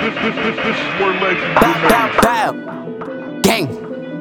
Bow, gang.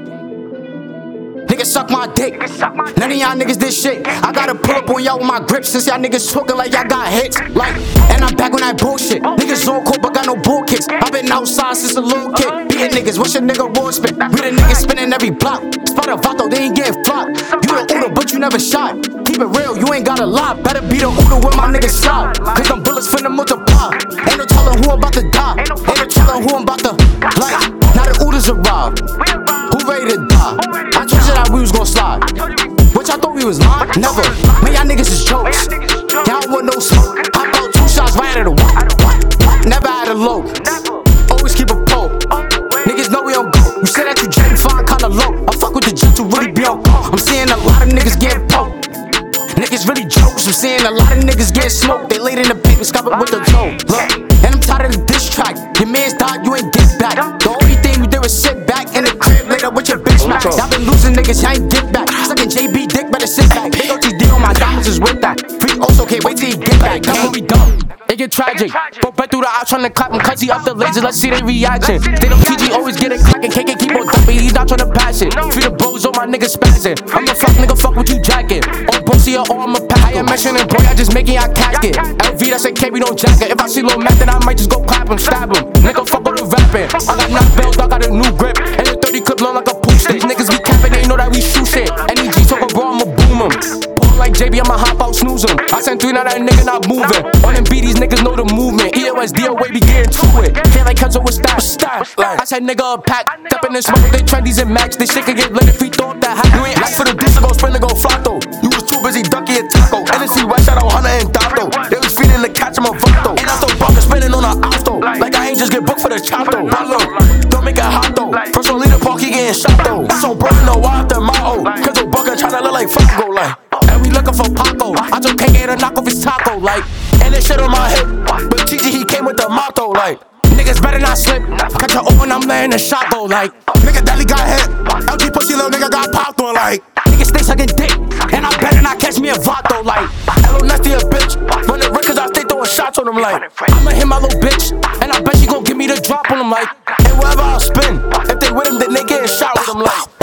Niggas suck my dick. None of y'all niggas did shit. I gotta pull up on y'all with my grip since y'all niggas talking like y'all got hits. Like, and I'm back on that bullshit. Niggas on court but got no bull kicks. I been outside since a little kid. Beating niggas, what's your nigga raw spit? We the niggas spinning every block. Spot a vato, they ain't getting flopped. You the Udo, but you never shot. Keep it real, you ain't got a lot. Better be the Udo when my niggas slide. Cause them bullets finna multiply. Ain't no telling who I'm about to die. Ain't no telling who I'm about to like. Now the Udos arrived. Who ready to die? I told you that we was gon' slide. What y'all thought we was lying? Never. Man, y'all niggas is jokes. Y'all want no smoke. I bought 2 shots right at the wall. Never had a low. Always keep a pole. Niggas know we don't go. You say that you J fine kinda low. I fuck with the J to really be on call. I'm seeing a lot of niggas getting poked. Niggas really jokes. I'm seeing a lot of niggas getting smoked. They laid in the papers covered with the dough. Look, and I'm tired of the diss track. Your man's died, you ain't get back. The only thing you did was sit back in the crib later with your bitch smack. Y'all been losing niggas, y'all ain't get back. Sucking JB dick, better sit back. Big OTD on my diamonds is with that. Free also can't wait till he get back. That's what we done. It get tragic. Broke back through the eye trying to clap him cause he up the laser. Let's see their reaction. They don't TG always get it crackin'. KK keep on dumping, he's not trying to pass it. Free the bros on my niggas spazzing. I'm a fuck nigga, fuck with you jacking. On bossy or I'm a pack. I am mentioning boy, I just making y'all casket. LV that's a K, we don't jack it. If I see Lil Mac, then I might just go clap him, stab him. Nigga, fuck with the rapping. I got knock bells, I got a new grip. And the 30 clip low like a pool stage. Niggas be capping, they know that we shoot shit. Any G talk a bro, I'ma boom him. Like JB, I'ma hop out, snooze him. I sent 3, now that nigga not moving. On them beat, these niggas know the movement. EOS, DOA, be getting to it. Feel like Kenzo with stash. I said nigga a pack. Step in the smoke, they trendies and max. This shit can get lit if we throw up that hat. You ain't ask for the dish to go sprint to go flato. You was too busy ducky and taco. NSC West out on Hunter and Dato. They was feeding the catch him a vato. And I thought Bunker spinning on an auto. Like I ain't just get booked for the chato. Don't make it hot though. First one leader park, he getting shot though. That's on bro, no why after Mao. Cause the Bunker tryna look like Fago like. And we looking for Paco. I told KK to knock off his taco, like. And this shit on my hip. But TG, he came with the motto, like. Niggas better not slip. Catch your O and I'm laying the shot, though, like. Nigga Deli got hit. LG pussy little nigga got popped on, like. Niggas stay sucking dick. And I better not catch me a vato, like. Hello, nasty a bitch. Run the rick cause I stay throwing shots on him, like. I'ma hit my little bitch. And I bet she gon' give me the drop on him, like. And wherever I spin, if they with him, then they getting shot with him, like.